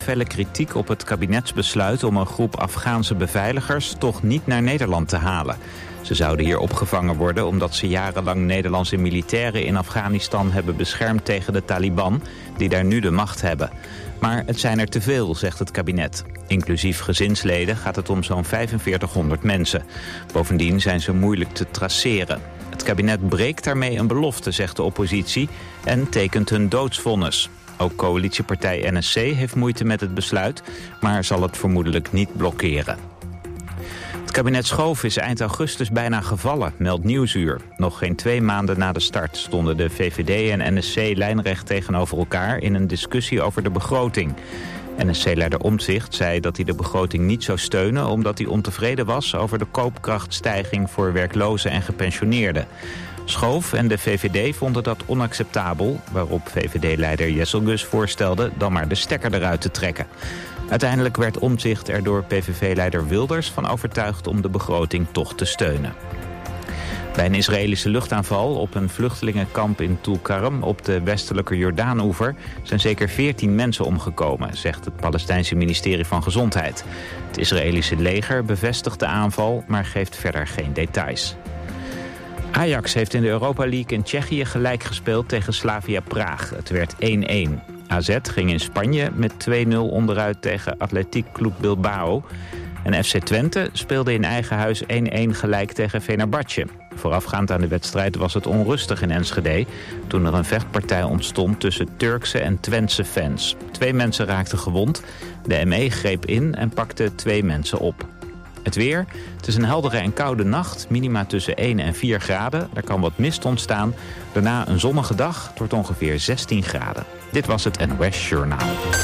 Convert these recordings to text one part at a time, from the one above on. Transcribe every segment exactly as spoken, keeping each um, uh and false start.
felle kritiek op het kabinetsbesluit om een groep Afghaanse beveiligers toch niet naar Nederland te halen. Ze zouden hier opgevangen worden omdat ze jarenlang Nederlandse militairen in Afghanistan hebben beschermd tegen de Taliban, die daar nu de macht hebben. Maar het zijn er te veel, zegt het kabinet. Inclusief gezinsleden gaat het om zo'n vijfenveertighonderd mensen. Bovendien zijn ze moeilijk te traceren. Het kabinet breekt daarmee een belofte, zegt de oppositie, en tekent een doodsvonnis. Ook coalitiepartij N S C heeft moeite met het besluit, maar zal het vermoedelijk niet blokkeren. Het kabinet Schoof is eind augustus bijna gevallen, meldt Nieuwsuur. Nog geen twee maanden na de start stonden de V V D en N S C lijnrecht tegenover elkaar in een discussie over de begroting. N S C-leider Omtzigt zei dat hij de begroting niet zou steunen omdat hij ontevreden was over de koopkrachtstijging voor werklozen en gepensioneerden. Schoof en de V V D vonden dat onacceptabel, waarop V V D-leider Jesselgus voorstelde dan maar de stekker eruit te trekken. Uiteindelijk werd Omtzigt er door P V V-leider Wilders van overtuigd om de begroting toch te steunen. Bij een Israëlische luchtaanval op een vluchtelingenkamp in Tulkarm op de westelijke Jordaanoever zijn zeker veertien mensen omgekomen, zegt het Palestijnse ministerie van Gezondheid. Het Israëlische leger bevestigt de aanval, maar geeft verder geen details. Ajax heeft in de Europa League in Tsjechië gelijk gespeeld tegen Slavia Praag. Het werd één-één. A Z ging in Spanje met twee nul onderuit tegen Athletic Club Bilbao. En F C Twente speelde in eigen huis één-één gelijk tegen Fenerbahce. Voorafgaand aan de wedstrijd was het onrustig in Enschede, toen er een vechtpartij ontstond tussen Turkse en Twentse fans. Twee mensen raakten gewond. De M E greep in en pakte twee mensen op. Het weer. Het is een heldere en koude nacht. Minima tussen één en vier graden. Er kan wat mist ontstaan. Daarna een zonnige dag. Het wordt ongeveer zestien graden. Dit was het N O S Journaal.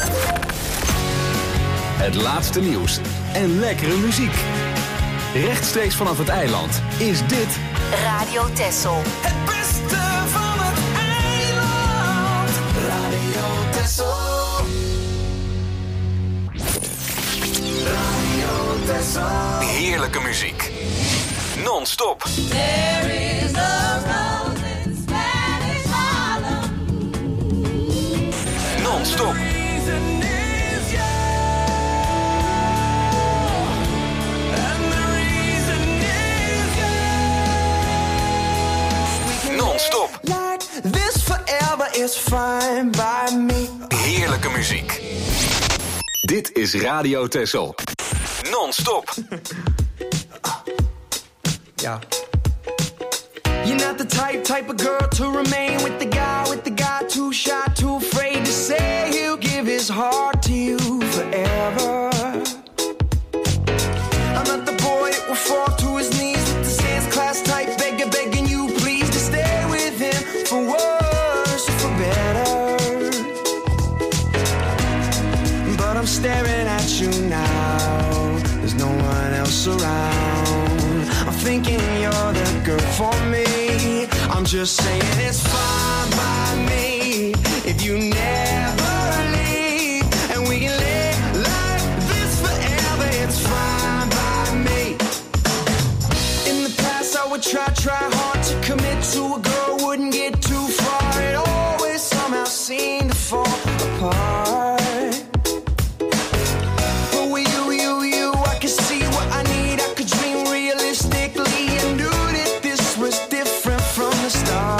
Het laatste nieuws en lekkere muziek. Rechtstreeks vanaf het eiland is dit Radio Texel. Het beste van het eiland. Radio Texel. Radio Texel. heerlijke muziek. Non-stop. There is a rose in Spanish Harlem. Non-stop. Non-stop. Like this forever is fine by me. Heerlijke muziek. Dit is Radio Texel. Non-stop. Yeah. You're not the type, type of girl to remain with the guy, with the guy too shy, too afraid to say he'll give his heart to you forever. I'm not the boy that will fall to his knees with the sans class type, begging, begging you please to stay with him for worse or for better. But I'm staring at you now, there's no one else around. I'm thinking you're the girl for me. I'm just saying it's fine by me if you never leave, and we can live like this forever. It's fine by me. In the past I would try, try hard to commit to a girl, wouldn't get too far. It always somehow seemed to fall apart. But with you, you, you, I could see what I need. I could dream realistically and knew that this was different from the start.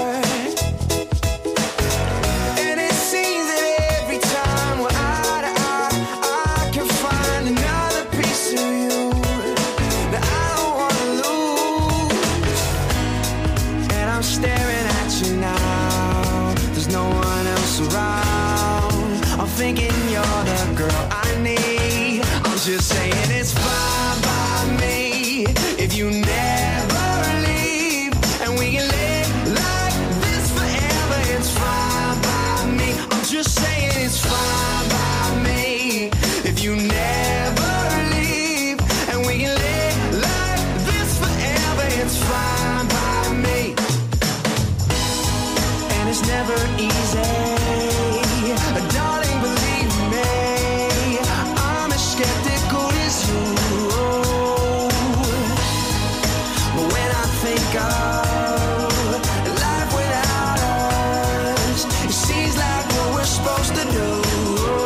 And it seems that every time we're eye to eye, I can find another piece of you that I don't wanna lose. And I'm staring at you now, there's no one else around. I'm thinking you're the girl I need. I'm just saying it's fine by me if you never leave, and we can live like this forever. It's fine by me. I'm just saying it's fine by me if you never leave, and we can live like this forever. It's fine by me. And it's never easy, darling, believe me, I'm as skeptical as you. But when I think of life without us, it seems like what we're supposed to do.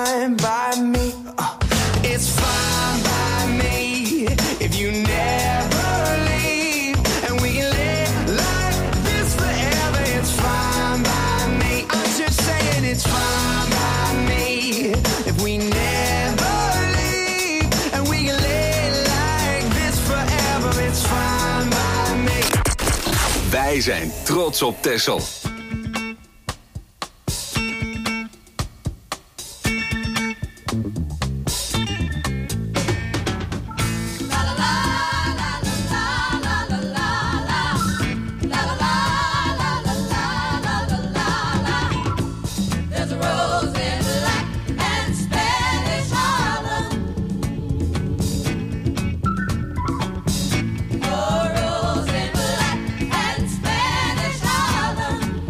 fine by me. Uh, it's fine by me if you never leave, and we can live like this forever. It's fine by me. I'm just saying it's fine by me if we never leave, and we can live like this forever. It's fine by me. Wij zijn trots op Texel. Rose in black and Spanish Harlem.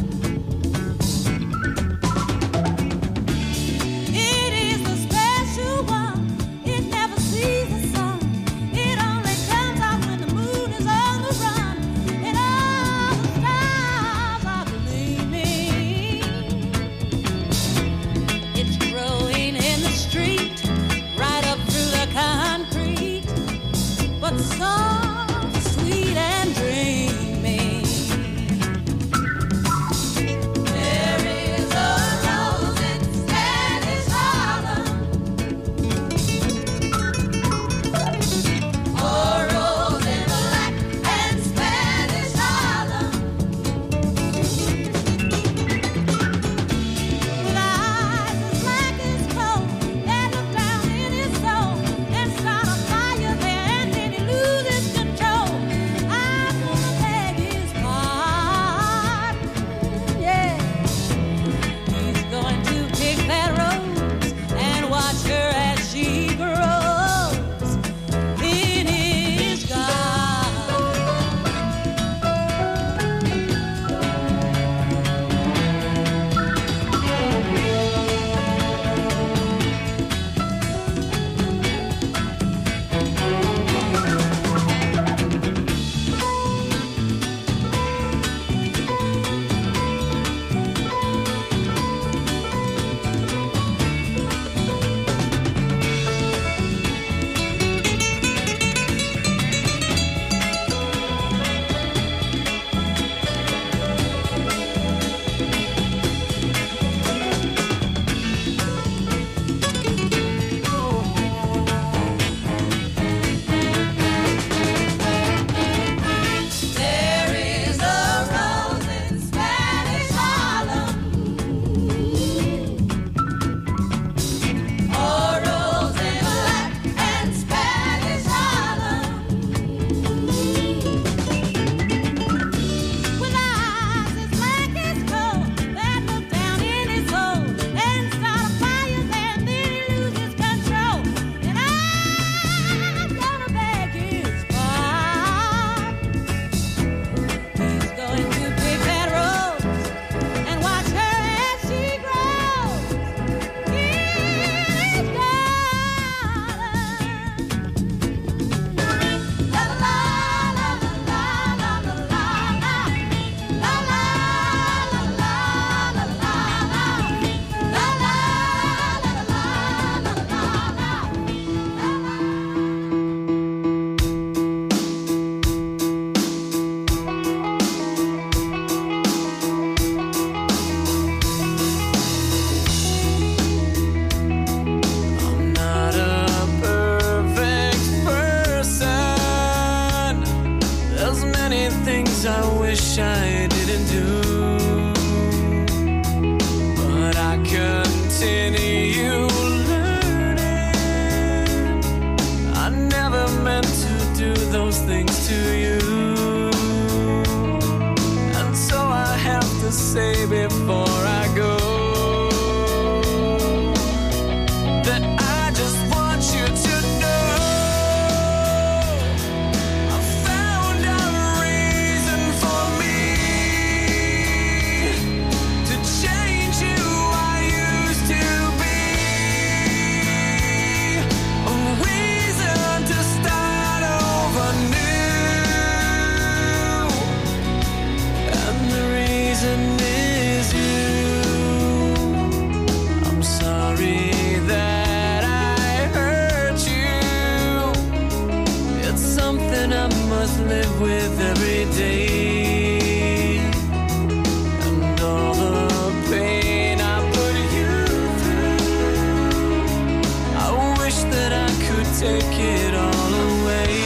must live with every day, and all the pain I put you through. I wish that I could take it all away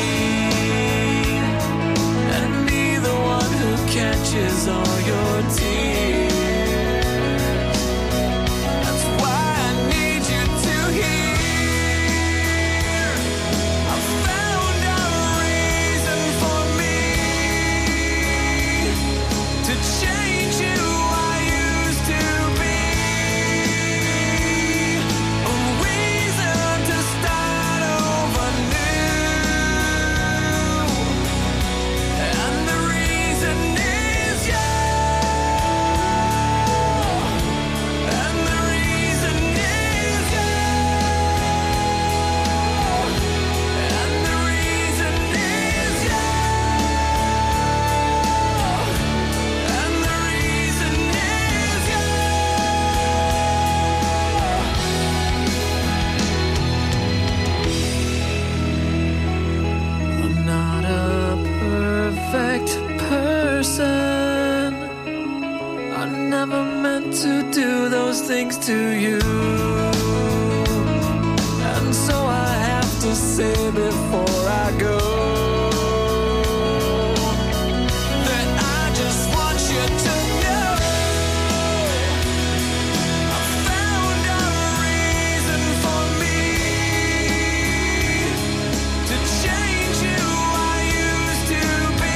and be the one who catches all your tears. That's why I need you to hear. I found a reason for me to change who I used to be. A reason to start over new. And the reason is you. And the reason is you. And the reason is you. And the reason is you. I'm not a perfect person. I never meant to do those things to you. And so I have to say before I go that I just want you to know I found a reason for me to change who I used to be.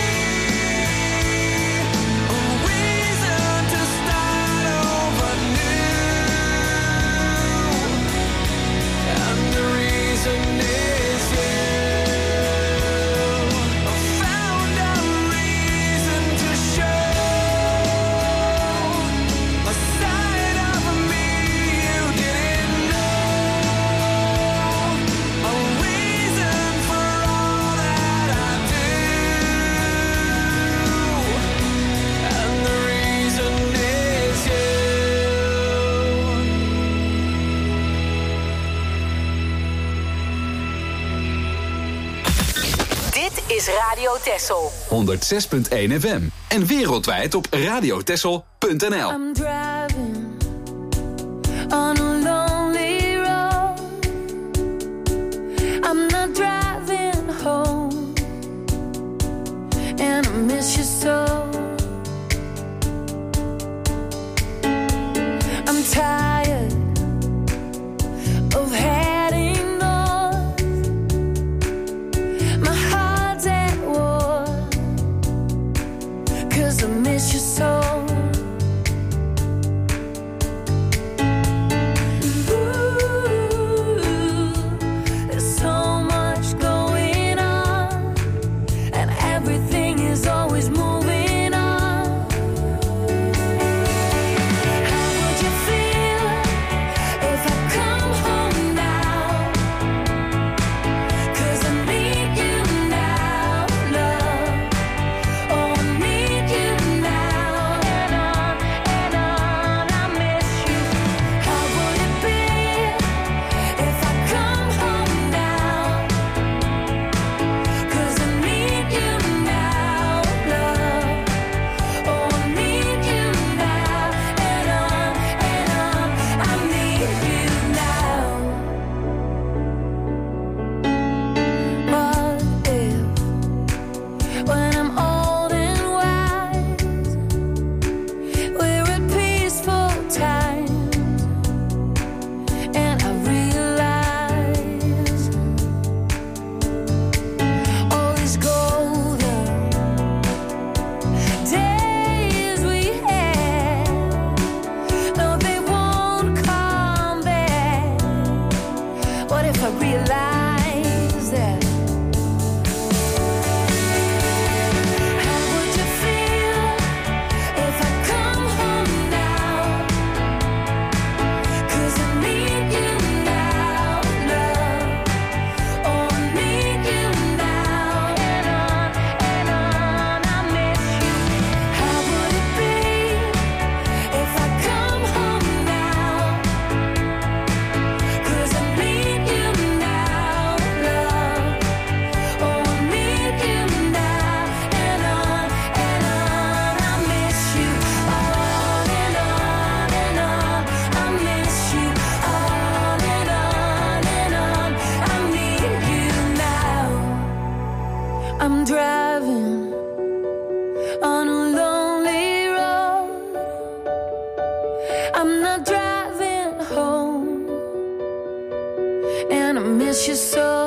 A reason to start over new. And the reason is you. I found a reason to show a side of me you didn't know. A reason for all that I do. And the reason is you. Dit is Radio Texel. honderdzes punt één F M. En wereldwijd op radiotessel punt n l. I'm driving on a lonely road. I'm not driving home, and I miss you so. I'm tired of heading north. My heart's at war, 'cause I miss you so. Ooh, there's so much going on, and everything is always moving on. How would you feel if I come home now? 'Cause I need you now, love. Oh, I need you now. And on and on, I miss you. How would it be if I come home now? 'Cause I need you now, love. Oh, I need you now. And on and on, I need you now. What if, when I'm old and wise, we're at peaceful times, and I realize all these golden days we had, no, they won't come back. What if I realize that? How would you feel if I come home now? 'Cause I need you now, love. Oh, I need you now. And on and on, I miss you. How would it be if I come home now? 'Cause I need you now, love. I'm driving on a lonely road. I'm not driving home, and I miss you so.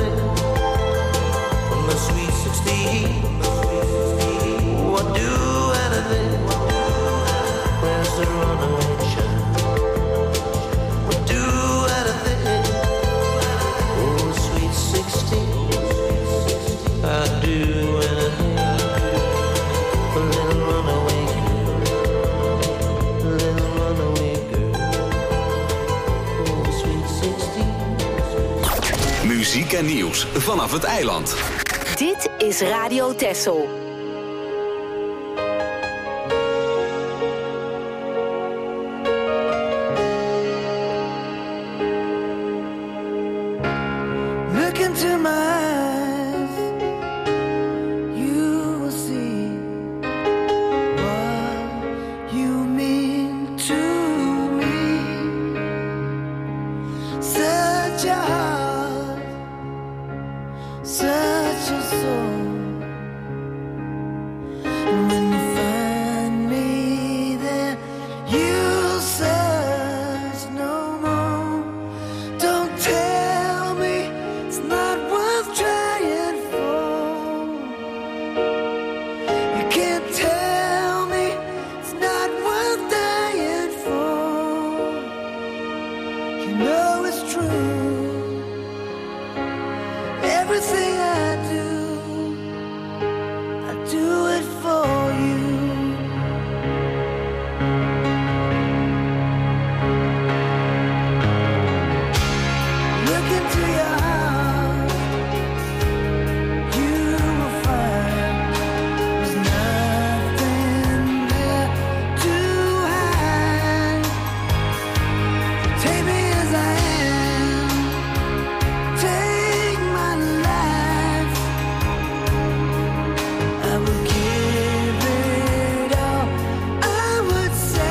Do muziek en nieuws vanaf het eiland. Dit is Radio Texel. Look into my eyes, you will see what you mean to me. Such a heart, such a soul. And when you find me there, you'll search no more. Don't tell me it's not worth trying for. You can't tell me it's not worth dying for. You know it's true. Everything I do, I do it for you. Look into your heart, you will find there's nothing there to hide. Take me as I am, take my life. I will give it all, I would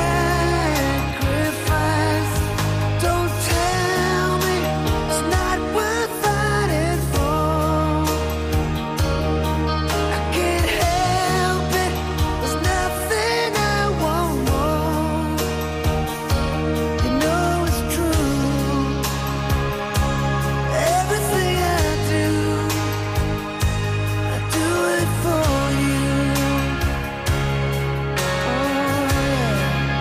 sacrifice. Don't tell me it's not worth fighting for. I can't help it, there's nothing I won't want. You know it's true. Everything I do, I do it for you. Oh yeah.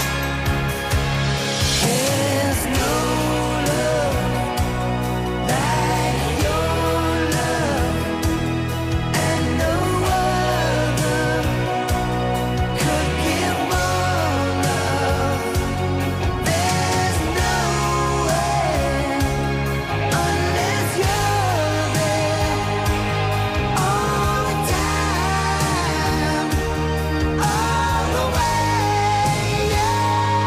There's no love like your love, and no other could give more love. There's no way unless you're there all the time, all the way. Yeah.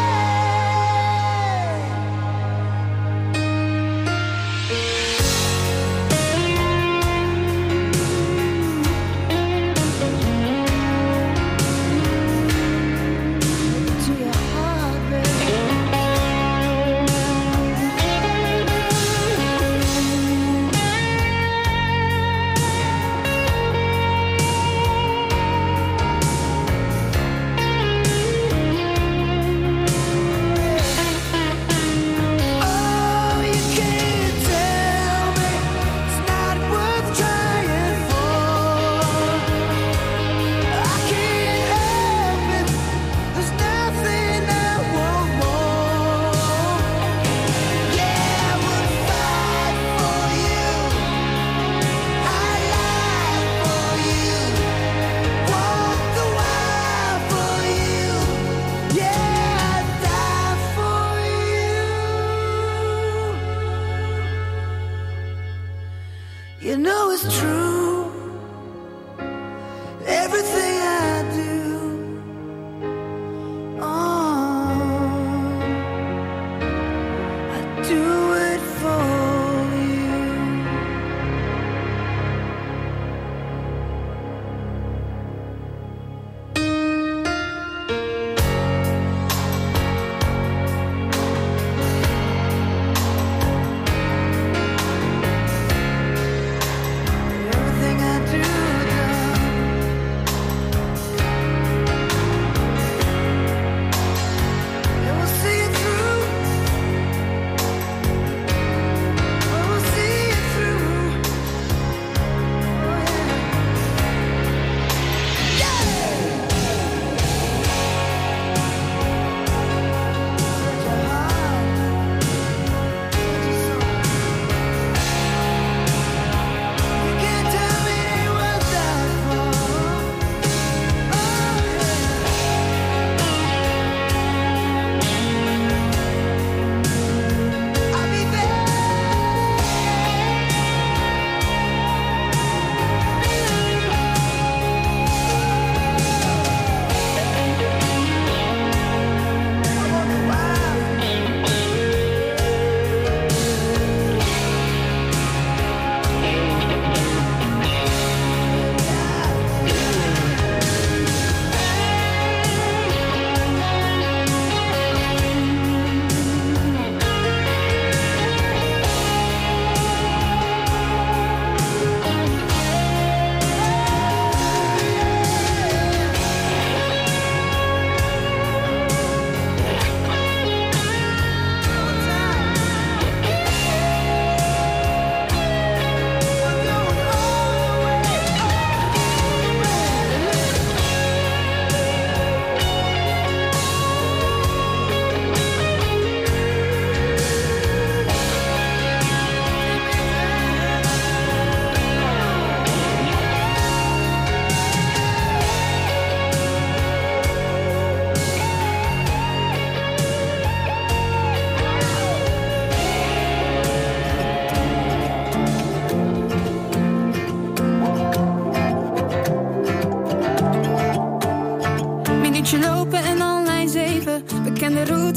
To your heart, baby. Oh, you can't tell me it's not worth trying for. I can't help it, there's nothing I won't want. Yeah, I would fight for you, I lie for you, walk the while for you. Yeah, I'd die for you. You know it's true. Everything I do, oh, I do it for you. Yeah.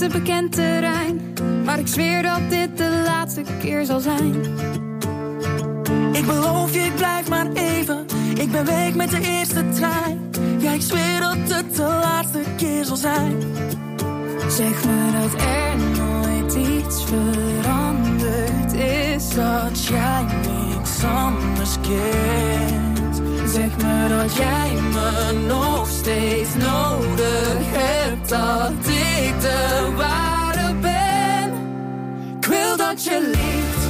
bekend terrein, maar ik zweer dat dit de laatste keer zal zijn. Ik beloof je, ik blijf maar even. Ik ben weg met de eerste trein. Ja, ik zweer dat het de laatste keer zal zijn. Zeg me dat er nooit iets veranderd is, Dat jij niks anders kent. zeg me dat jij me nog steeds nodig hebt, dat ik de ware ben. Ik wil dat je liegt,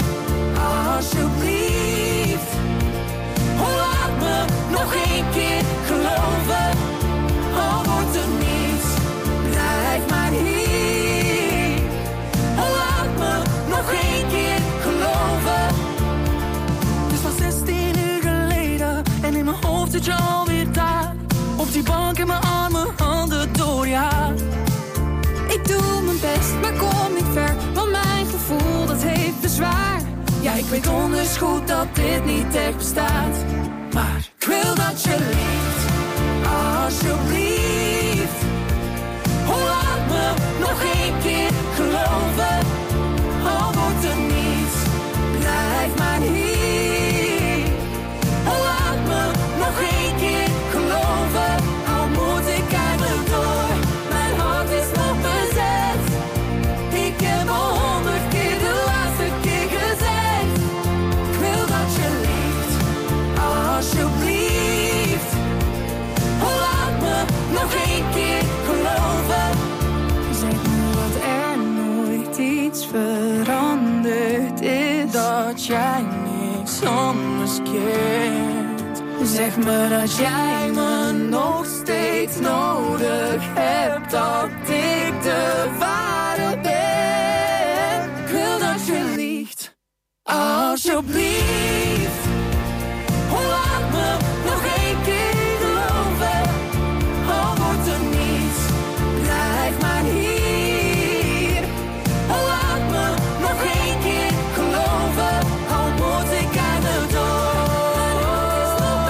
alsjeblieft. Oh, laat me nog één keer geloven. Al wordt er niets, blijf maar hier. Oh, laat me nog één keer geloven. Het is van zestien uur geleden en in mijn hoofd zit je alweer daar. Op die bank in mijn armen, handen door je haar. Ik doe mijn best, maar kom niet ver, want mijn gevoel dat heeft bezwaar. Ja, ik weet donders goed dat dit niet echt bestaat. Maar ik wil dat je liegt, alsjeblieft. Oh, laat me nog één keer geloven. Al wordt er niets, blijf maar hier. Oh, laat me nog één keer geloven. Al moet ik eigenlijk door, mijn hart is nog bezet. Ik heb al honderd keer de laatste keer gezegd. Ik wil dat je liegt, alsjeblieft. Oh, laat me nog één keer geloven. Zeg me dat er nooit iets veranderd is, Dat jij niks anders kent. zeg me dat jij me nog steeds nodig hebt, dat ik de ware ben. Ik wil dat je liegt, alsjeblieft. Oh, laat me nog één keer geloven. Al wordt er niets, blijf maar hier. Oh, laat me nog één keer geloven. Al moet ik aan de door.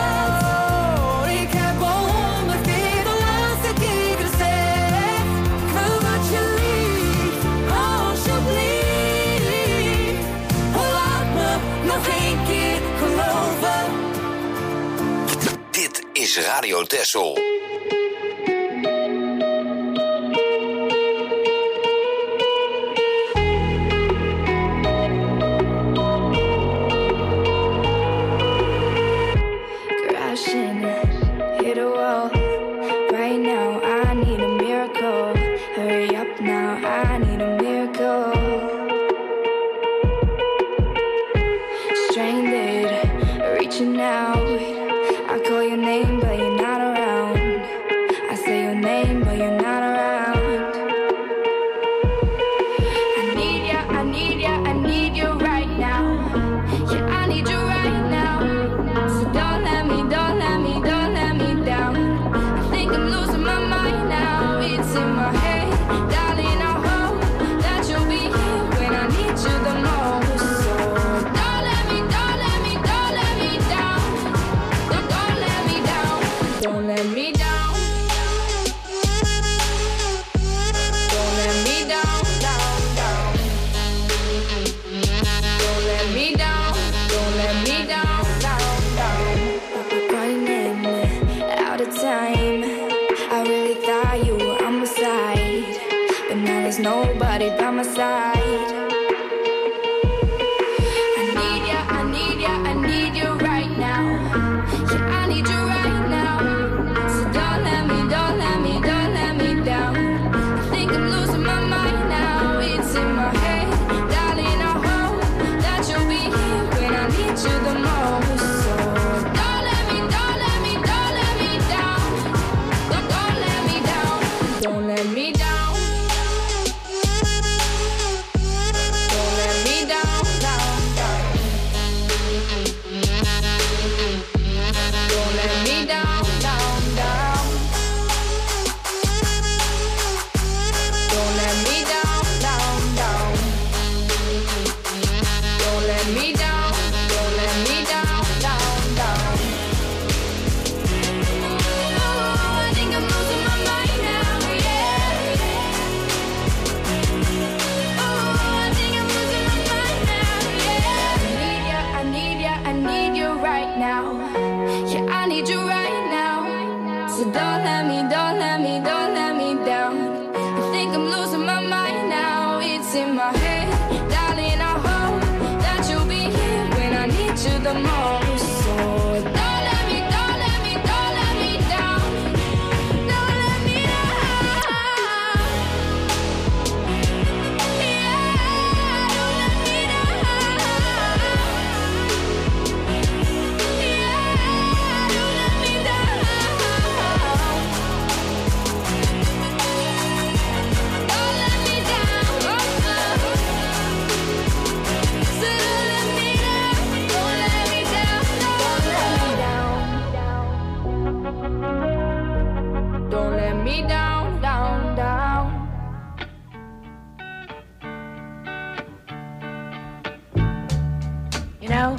Ik heb al honderd keer de laatste keer gezegd. Ik wil dat je liegt, alsjeblieft. Oh, laat me nog één keer geloven. Dit is Radio Texel. Crashing, hit a wall. Right now, I need a miracle. Hurry up now, I need a miracle. Stranded, reaching out. I call your name, but you're not around. I say your name, but you're not around. I need ya, I need ya, I need you right now. Yeah, I need you right now. So don't let me, don't let me, don't let me down. I think I'm losing my mind now. It's in my head, darling. I hope that you'll be here when I need you the most. So don't let me, don't let me, don't let me down. Don't, don't let me down. Don't let me down. Don't let me down, down, down. Don't let me down. Don't let me down, down, down. Running out of time. I really thought you were on my side, but now there's nobody by my side. I need ya, I need ya, I need you right now. Yeah, I need you right now. So don't let me, don't let me, don't let me down. I think I'm losing my mind now. It's in my head, darling. I hope that you'll be here when I need you the most. So don't let me, don't let me, don't let me down. Don't, don't let me down. Don't let me down. thoughts in my head. Darling, I hope that you'll be here when I need you the most. So don't let me, don't let me, don't let me down. Don't let me down. Yeah, don't let me down. Yeah, don't let me down. Don't let me down. Oh, oh. So don't let me down. Don't let me down. Don't let me down. Don't let me down, down, down. You know,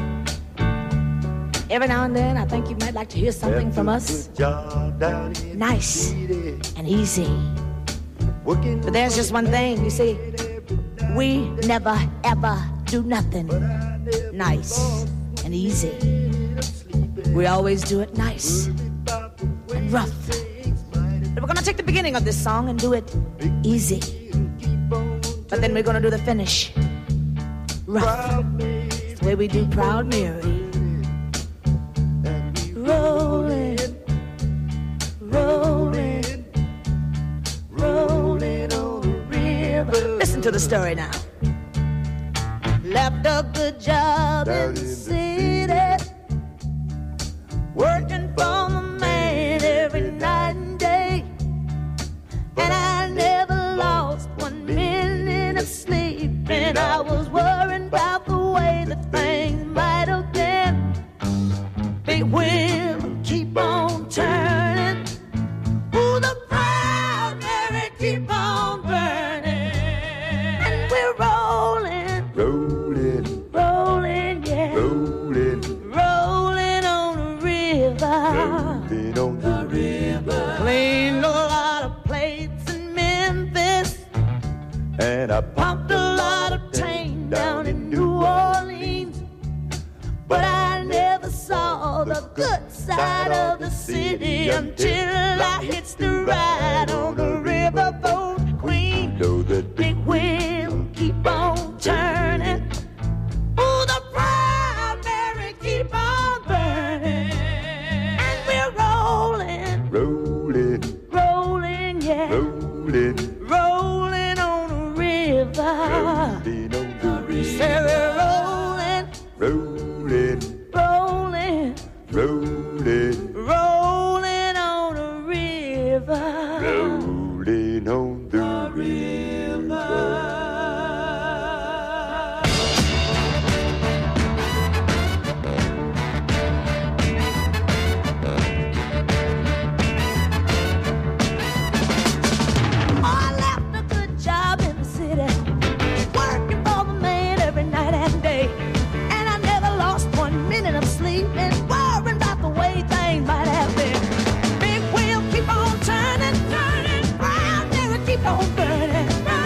every now and then I think you might like to hear something from us. Nice and easy. But there's just one thing, you see, we never ever do nothing nice and easy. We always do it nice and rough. But we're gonna take the beginning of this song and do it easy. But then we're gonna do the finish rough. It's the way we do Proud Mary. Rolling, rolling, rolling on the river. Listen to the story now. Left a good job in the city, working for the man every night and day. And I never lost one minute of sleep. And I was worried about the way that things might have been. Big wheel keep on turning. Ooh, the Proud Mary keep on burning. And we're rolling, Rolling, rolling, yeah, rolling, rolling on the river. rolling on the river. Cleaned a lot of plates in Memphis, And I pumped a lot of tang down in New Orleans. But I never saw the good side of the city until I hitched the ride on the riverboat queen. know that Big wheel keep on turning. Ooh, the Proud Mary keep on burning. And we're rolling, rolling, rolling, yeah, rolling, rolling on the river. rolling on the Say river. we're rolling, Rolling, rolling, rolling, rolling on the river. rolling on the river. I left a good job in the city, working for the man every night and day. And I never lost one minute of sleep and worrying about the way things might have been. Big wheel keep on turning, turning, Proud Mary keep on burning, burning.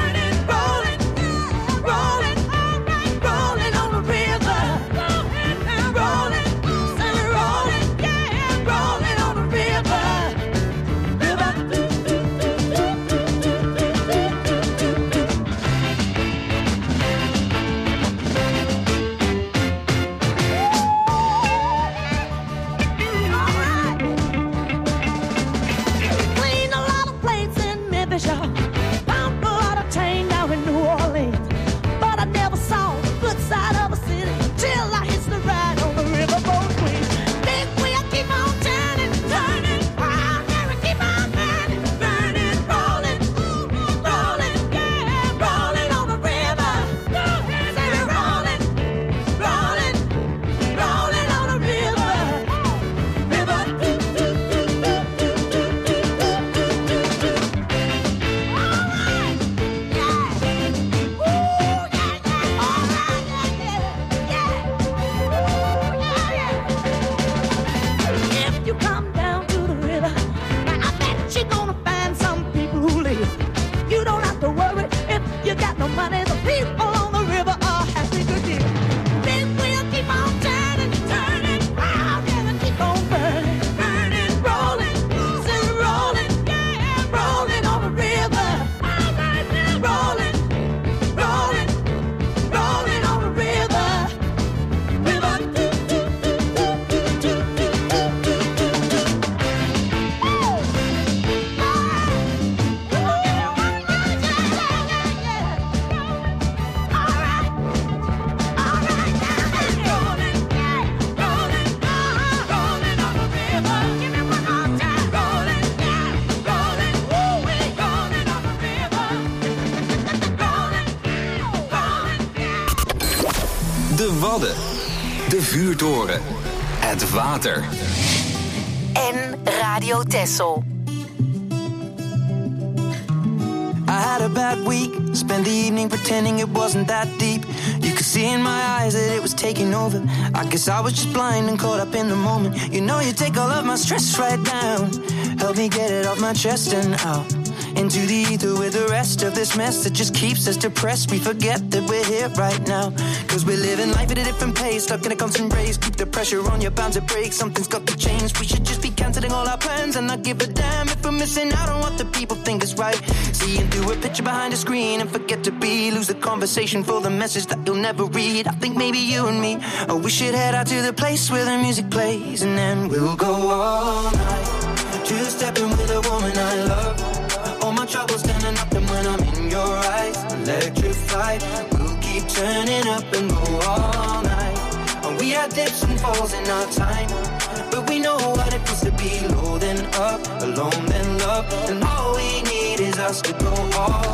De Wadden. De Vuurtoren. Het water. En Radio Texel. I had a bad week, spent the evening pretending it wasn't that deep. You could see in my eyes that it was taking over. I guess I was just blind and caught up in the moment. You know you take all of my stress right down. Help me get it off my chest and out into the ether with the rest of this mess that just keeps us depressed. We forget that we're here right now, cause we're living life at a different pace, stuck in a constant race. Keep the pressure on, you're bound to break. Something's got to change. We should just be cancelling all our plans and not give a damn if we're missing out on what the people think is right. Seeing through a picture behind a screen and forget to be. Lose the conversation for the message that you'll never read. I think maybe you and me, oh, we should head out to the place where the music plays, and then we'll go all night, two-stepping with a woman I love. All my troubles standing up, and when I'm in your eyes, electrified. We'll keep turning up and go all night. And we had dips and falls in our time, but we know what it feels to be low then up, alone then love. And all we need is us to go all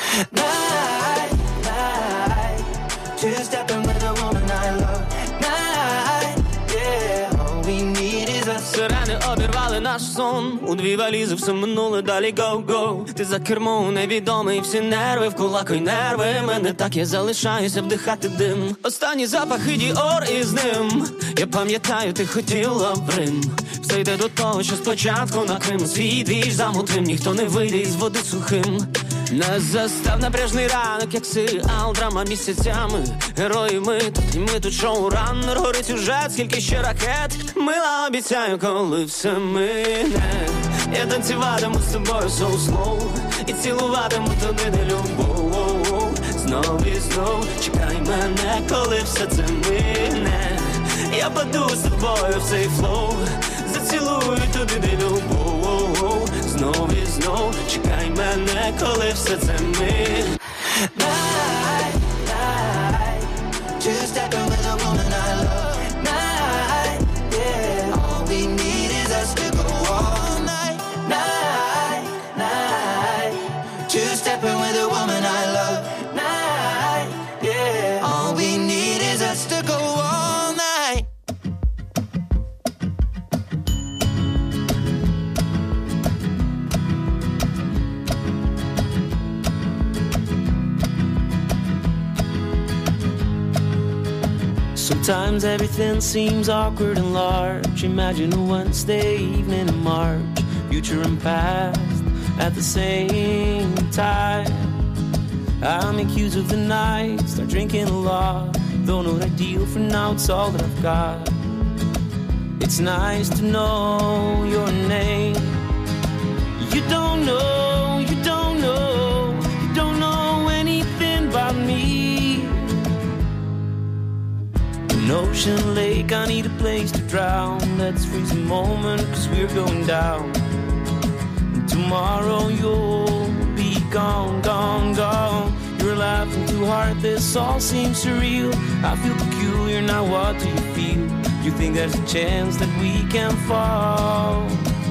night, night. Two-stepping with a woman I love. Night, yeah. All we need is us. Сирени обірвали наш сон. У дві валізи все минуле, далі go-go. Ти за кермом невідомий, всі нерви вкулакуй нерви. Мене так, я залишаюся вдихати дим. Останні запахи Діор із ним. Я пам'ятаю, ти хотіла в Рим. Все йде до того, що спочатку на Крим. Свій двіж замутрим, ніхто не вийде із води сухим. Нас застав напряжний ранок, як серіал, драма місяцями. Герої ми тут, і ми тут шоураннер. Горить сюжет, скільки ще ракет. Мила, обіцяю, коли все мине. Я танцюватиму з тобою so slow. І цілуватиму туди, де любов. Знов і знов чекай мене, коли все це мине. Я паду з тобою в цей флоу. Зацілую туди, де любов. Знов і знов чекай мене, коли все це мине. Night, night, two-stepping with a woman I love. Night, yeah, all we need is us to go all night. Night, night, two-stepping with a woman I love. Night, yeah, all we need is us to go all night. Sometimes everything seems awkward and large. Imagine a Wednesday evening in March, future and past at the same time. I make use of the night, start drinking a lot. Though not ideal for now, it's all that I've got. It's nice to know your name. You don't know, you don't know, you don't know anything about me. An ocean lake, I need a place to drown. Let's freeze a moment, cause we're going down. And tomorrow you'll be gone, gone, gone. You're laughing too hard, this all seems surreal. I feel peculiar, now what do you feel? You think there's a chance that we can fall?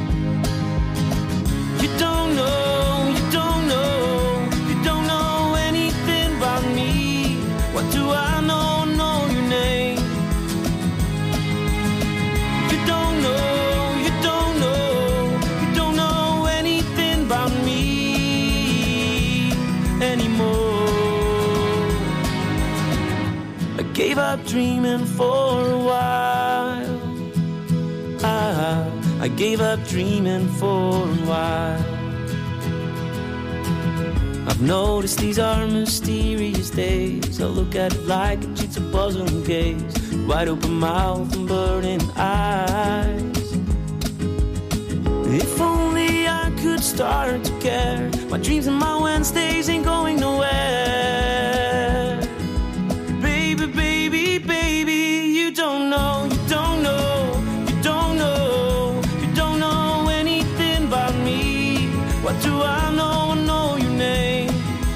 You don't know, you don't know, you don't know anything about me. What do I know, know your name? You don't know, you don't know, you don't know anything about me anymore. I gave up dreaming for a while. I, I gave up dreaming for a while. I've noticed these are mysterious days. I look at it like a jigsaw puzzle and gaze. Wide open mouth and burning eyes. If only I could start to care. My dreams and my Wednesdays ain't going nowhere. Baby, baby, baby, you don't know, you don't know, you don't know, you don't know anything about me. What do I know? I know your name.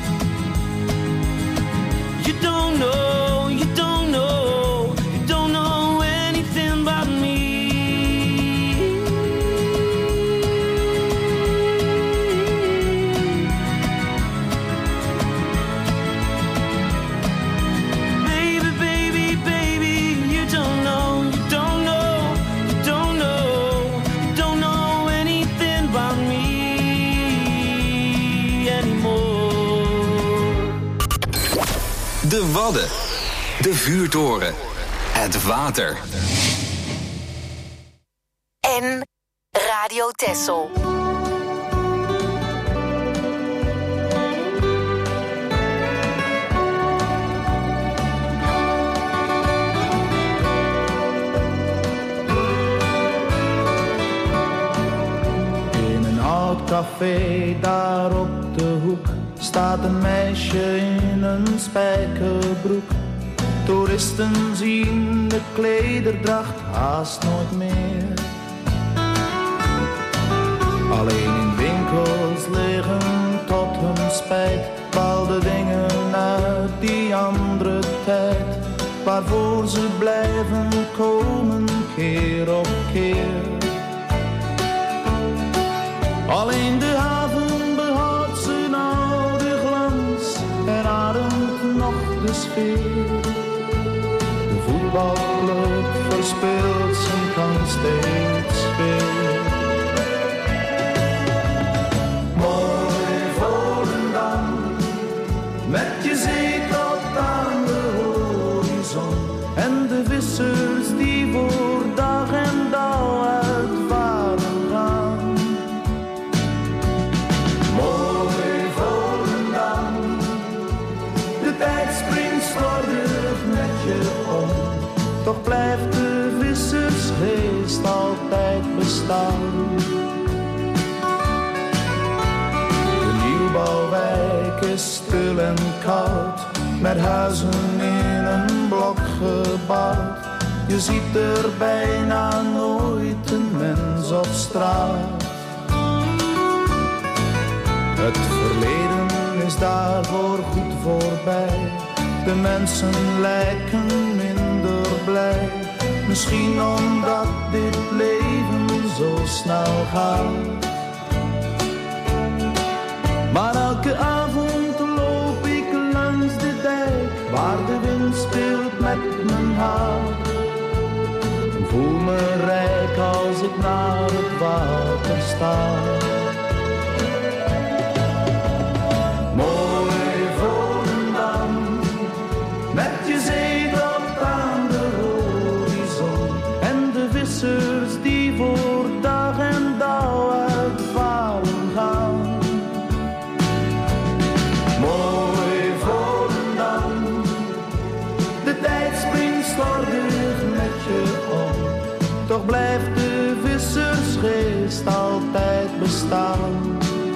You don't know, you don't know, you don't know anything about me. De Wadden. De vuurtoren. Het water. En Radio Texel. Café daar op de hoek staat een meisje in een spijkerbroek. Toeristen zien de klederdracht haast nooit meer. Alleen in winkels liggen tot hun spijt bepaalde dingen uit die andere tijd, waarvoor ze blijven komen keer op keer. Alleen de haven behoudt zijn oude glans en ademt nog de sfeer. De voetbalclub verspeelt zijn kans steeds weer. Mooi Volendam, met je zee tot aan de horizon en de vissers die voor dag en dauw uitvaren gaan. Toch blijft de vissersgeest altijd bestaan. De nieuwbouwwijk is stil en koud, met huizen in een blok gebouwd. Je ziet er bijna nooit een mens op straat. Het verleden is daarvoor goed voorbij. De mensen lijken minder blij. Misschien omdat dit leven zo snel gaat. Maar elke avond loop ik langs de dijk, waar de wind speelt met mijn haar. En voel me rijk als ik naar het water sta. Met je zee tot aan de horizon en de vissers die voor dag en dauw uitvaren gaan. Mooi Volendam, de tijd springt slordig met je om. Toch blijft de vissersgeest altijd bestaan.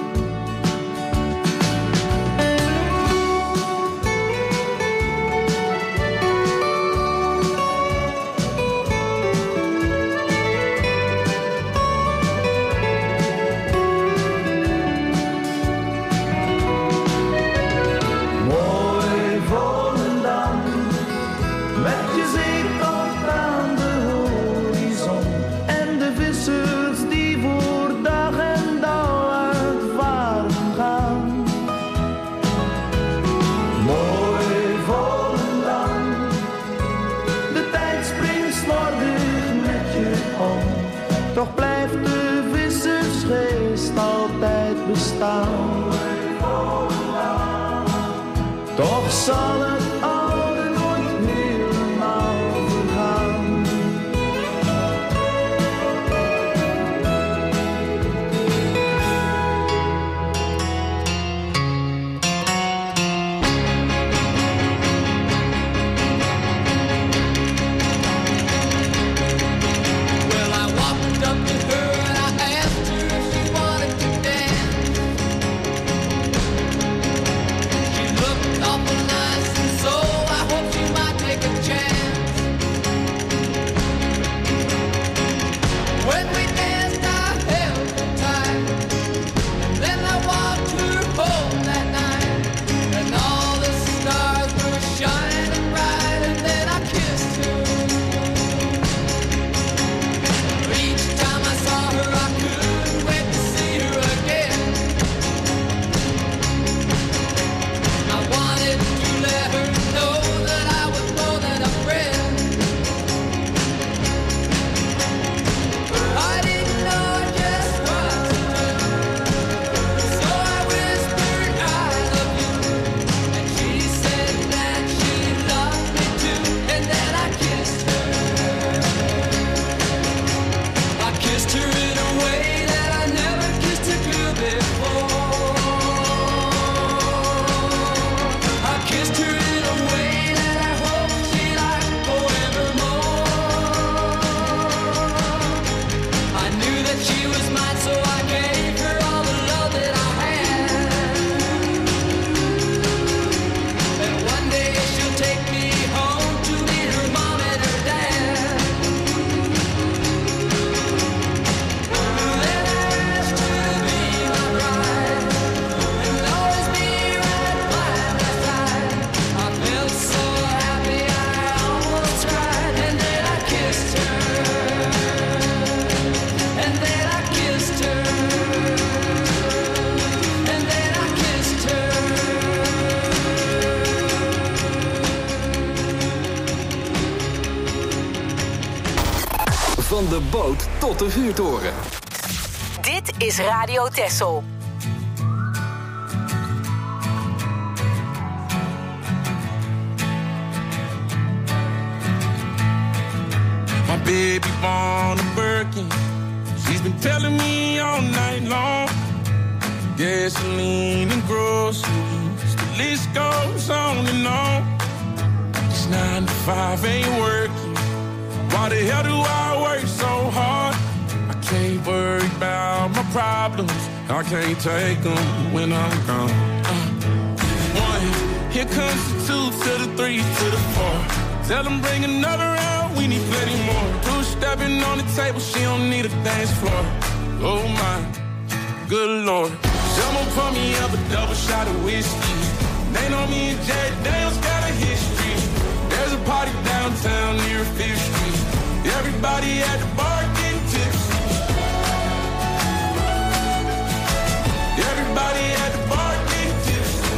Toch blijft de vissersgeest altijd bestaan. Toch zal het oude nooit helemaal vergaan. So Van de boot tot de vuurtoren. Dit is Radio Texel. My baby born a Birkin. She's been telling me all night long. Gasoline and groceries, the list goes on and on. This nine to five ain't working. Why the hell do I work so hard? I can't worry about my problems. I can't take them when I'm gone. Uh, one, here comes the two to the three to the four. Tell them bring another round, we need plenty more. Two stepping on the table, she don't need a dance floor. Oh my, good Lord. Someone pour me up a double shot of whiskey. They know me and Jack Daniels got a history. There's a party downtown near Fifth Street. Everybody at the bar getting tipsy. Everybody at the bar getting tipsy.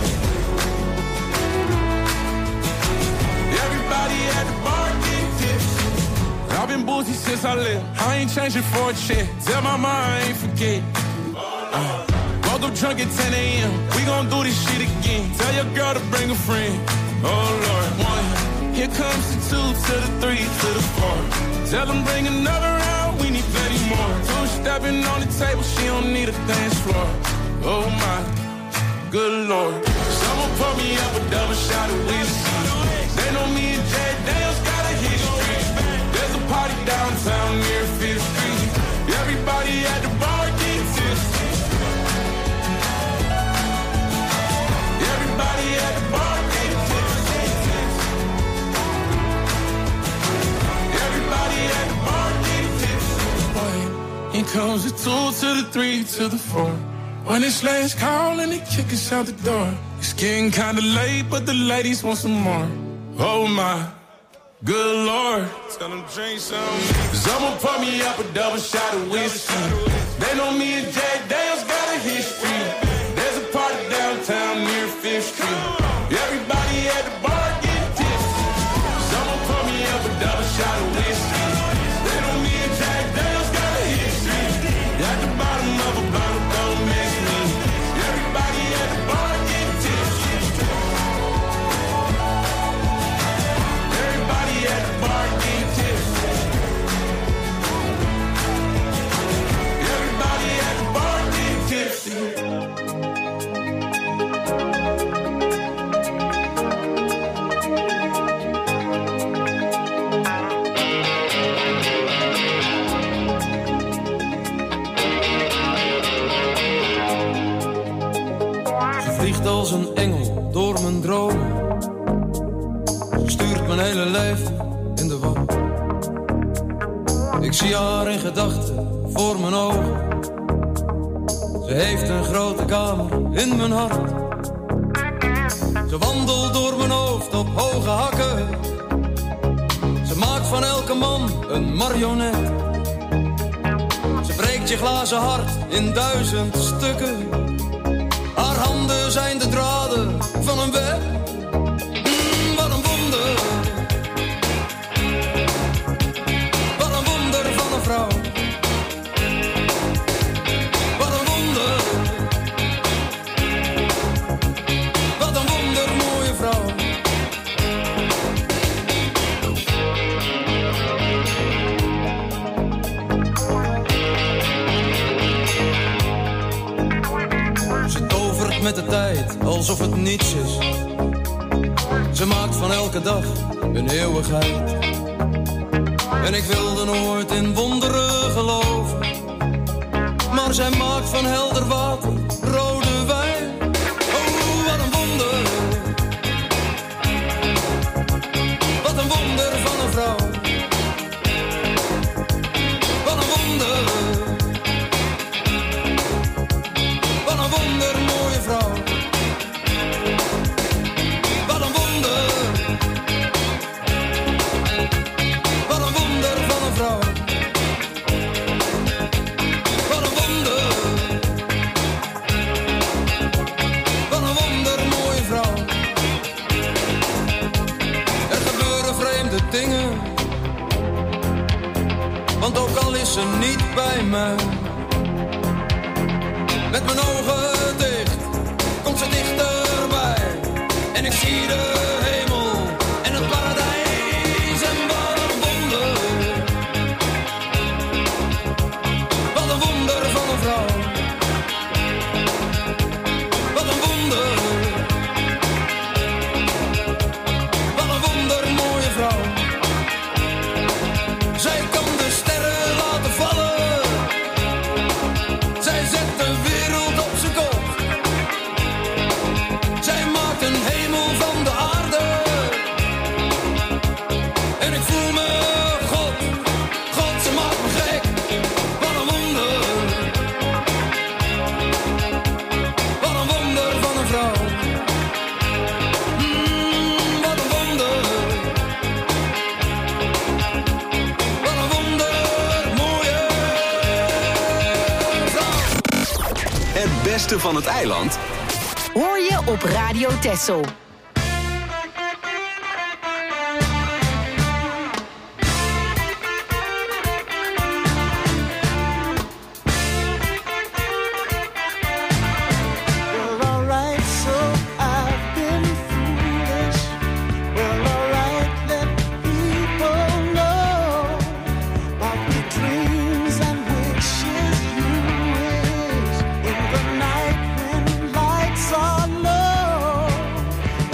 Everybody at the bar getting tipsy. I've been boozy since I left. I ain't changing for a check. Tell my mom I ain't forget. Uh, woke up drunk at ten a.m. We gon' do this shit again. Tell your girl to bring a friend. Oh Lord, one. Here comes the two to the three to the four. Tell them bring another round, we need plenty more. Two stepping on the table, she don't need a dance floor. Oh my, good Lord. Someone pour me up a double shot of whiskey. They know me and Jack Daniels got a history. There's a party downtown near Fifth Street. Everybody at the bar getting tipsy. Everybody at the bar getting tipsy. Everybody at the bar getting tipsy. Here comes the two to the three to the four. When it's last call and they kick us out the door. It's getting kinda late, but the ladies want some more. Oh my, good Lord. Tell them drink some. Someone pour me up a double shot of whiskey. They know me and Jack Daniels got a history. There's a party downtown near Fifth Street. Everybody at the bar getting tipsy. Someone pour me up a double shot of whiskey. They know me and Jack Daniels got a history. At the bottom of a bottle, don't miss me. Everybody at the bar getting tipsy. Everybody at the bar getting tipsy. Everybody at the bar getting tipsy. Als een engel door mijn dromen. Ze stuurt mijn hele leven in de war. Ik zie haar in gedachten voor mijn ogen. Ze heeft een grote kamer in mijn hart. Ze wandelt door mijn hoofd op hoge hakken. Ze maakt van elke man een marionet. Ze breekt je glazen hart in duizend stukken. Haar handen zijn de draden van een web. Mm, wat een wonder. Wat een wonder van een vrouw. Wat een wonder. Wat een wonder mooie vrouw. Met de tijd, alsof het niets is. Ze maakt van elke dag een eeuwigheid. En ik wilde nooit in wonderen geloven. Maar zij maakt van helder water rode wijn. Oh, wat een wonder. Wat een wonder van een vrouw. Wat een wonder. Wat een wonder mooie vrouw. Wat een wonder. Wat een wonder van een vrouw. Wat een wonder. Wat een wonder mooie vrouw. Er gebeuren vreemde dingen. Want ook is ze niet bij mij. Met mijn ogen dicht komt ze dichterbij. En ik zie de hemel en het paradijs. En wat een wonder, wat een wonder van een vrouw. Wat een wonder, wat een wonder mooie vrouw. Zij kan de sterren laten vallen. Zij zet de wereld op zijn kop. Zij maakt een hemel van de aarde. En ik voel me God, God, ze maakt me gek. Wat een wonder, wat een wonder van een vrouw. Mm, wat een wonder, wat een wonder mooie vrouw. Het beste van het eiland Hoor je op Radio Texel. Well, alright, so I've been foolish. Well, alright, let people know about the dreams and wishes you wish in the night when lights are low.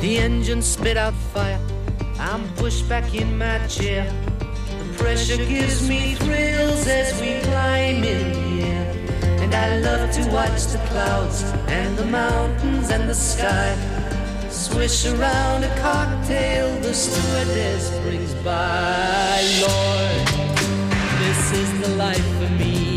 The engine spit out fire. I'm pushed back in my chair. The pressure gives me thrills as we climb in the air. And I love to watch the clouds and the mountains and the sky swish around a cocktail the stewardess brings by. Lord, this is the life for me.